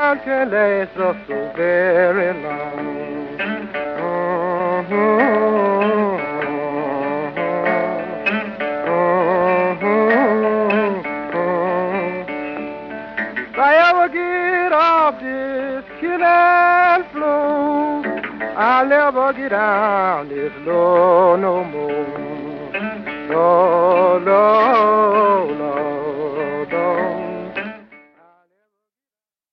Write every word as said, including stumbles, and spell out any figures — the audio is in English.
Can last us so very long. Uh-huh. If I ever get off this killing floor, I'll never get down this low no more. Lord, Lord.